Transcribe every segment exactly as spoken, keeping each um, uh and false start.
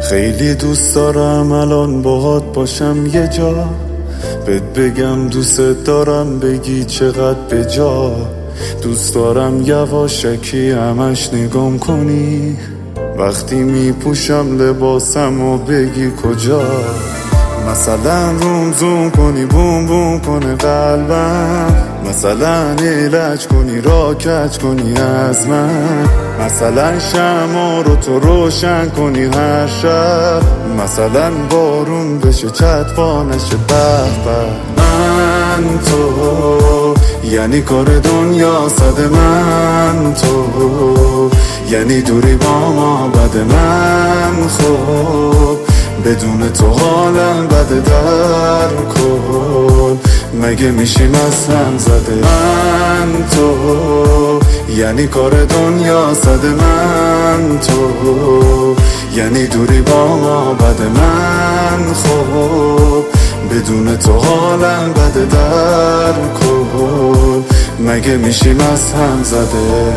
خیلی دوست دارم الان باهات باشم یه جا، بهت بگم دوست دارم بگی چقدر به جا. دوست دارم یواشکی همش نگام کنی وقتی میپوشم لباسم و بگی کجا. مثلا روم زوم کنی بوم بوم کنه قلبم، مثلا ایلج کنی را کج کنی از من، مثلا شمع رو تو روشن کنی هر شب، مثلا بارون بشه چطفا نشه به به. من تو یعنی کار دنیا صد من تو، یعنی دوری با ما بد من خوب، بدون تو حالم بده در کل، مگه میشیم از هم زده. من تو یعنی کار دنیا صد من تو، یعنی دوری با ما بد من خوب، بدون تو حالم بده در کل، مگه میشیم از هم زده.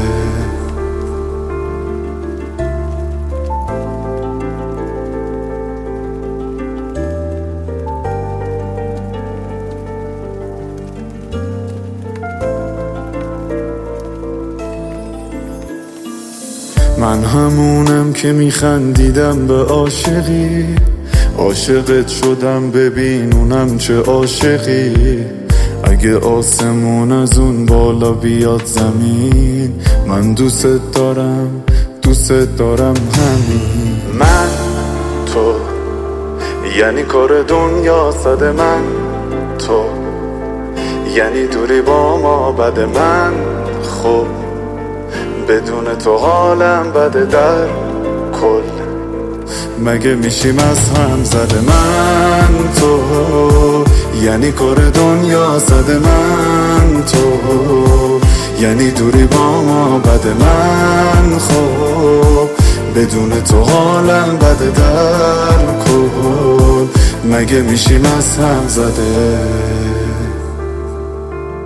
من همونم که میخندیدم به عاشقی، عاشقت شدم ببین اونم چه عاشقی. اگه آسمون از اون بالا بیاد زمین، من دوست دارم دوست دارم همین. من تو یعنی کار دنیا صد من تو، یعنی دوری با ما بد من خوب، بدون تو حالم بده در کل، مگه میشیم از هم زده. من تو یعنی کار دنیا صد من تو، یعنی دوری با ما بد من خوب، بدون تو حالم بده در کل، مگه میشیم از هم زده.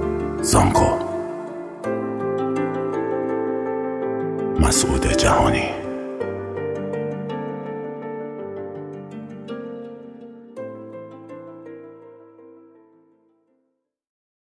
زانکو مسعود جهانی.